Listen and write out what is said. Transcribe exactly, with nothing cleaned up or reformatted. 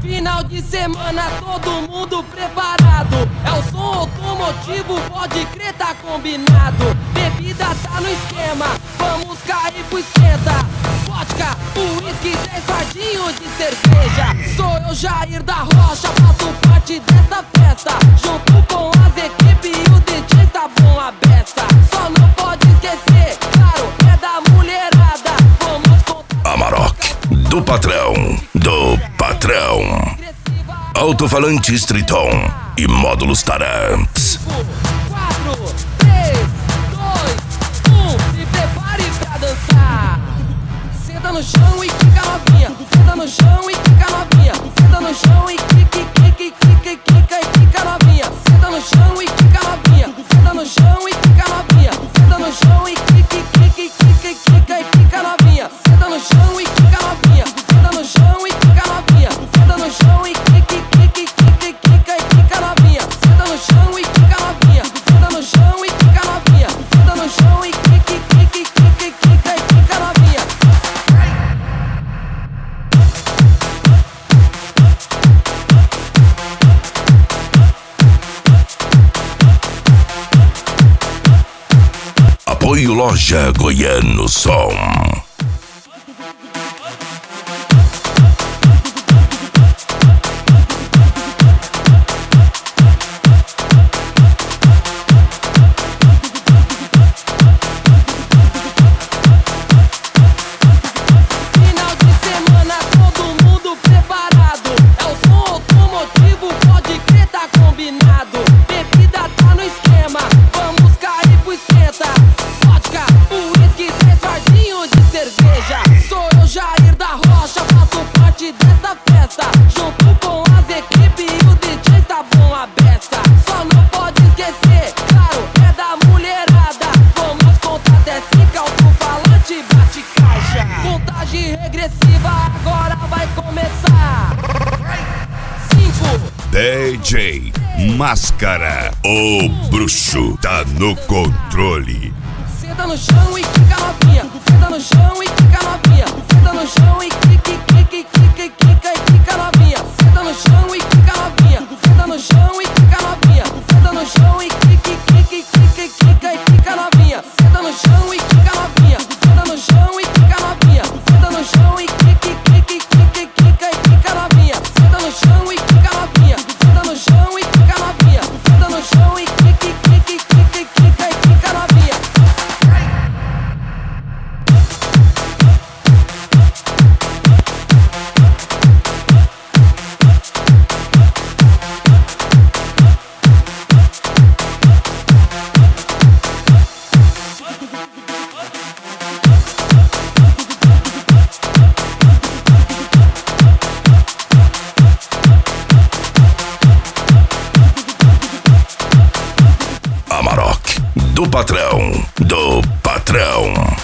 Final de semana, todo mundo preparado. É o som automotivo, pode crer, tá combinado. Bebida tá no esquema, vamos cair pro esquenta. Vodka, uísque, dez fardinhos de cerveja. Sou eu, Jair da Rocha, faço parte dessa festa. Junto com as equipes e o D J tá bom a beça. Só não pode esquecer, claro, é da mulherada. Vamos contar. Amarok, do patrão, do patrão. Alto-falante Triton e módulos Taramps. quatro, três, dois, um, se prepare pra dançar. Senta no chão e quica novinha. Senta no chão e quica novinha. Senta no chão e quica, quica, quica, quica e quica novinha. Senta no chão e quica novinha. Senta no chão e quica novinha. Senta no chão e quica, quica, quica, quica e quica novinha. Senta no chão e quica novinha. Senta no chão e quica novinha. Senta no chão e quica, quica, quica, quica e quica novinha. Senta no chão e quica novinha. Senta no chão e quica novinha. Senta no chão e quica, quica, quica, quica e quica novinha. Apoio Loja Goiano Som. Final de semana, todo mundo preparado. É o som automotivo, pode crer, tá combinado. Bebida tá no esquema, vamos cair pro esquenta. Vodka, uísque, três fardinhos de cerveja. Sou eu, Jair da Rocha, faço parte dessa festa. Junto com as equipes e o D J tá bom a beça. Só não pode esquecer, claro, é da mulherada. Vamos contar até cinco, alto-falante bate caixa. Contagem regressiva, agora vai começar. Cinco. D J Máscara, o bruxo, tá no controle. Senta no chão e quica novinha. Senta no chão e quica novinha. Senta no chão e quica, quica, quica, quica e quica novinha. Senta no chão e quica novinha. Senta no chão e quica novinha. Senta no chão e quica, quica, quica, quica e quica novinha. Senta no chão e quica novinha. Senta no chão e quica novinha. Senta no chão e quica, quica, quica, quica e quica novinha. Senta no chão e quica novinha. Senta no chão e quica novinha. Senta no chão e quica, quica, quica, quica e quica novinha. Amarok, do patrão, do patrão.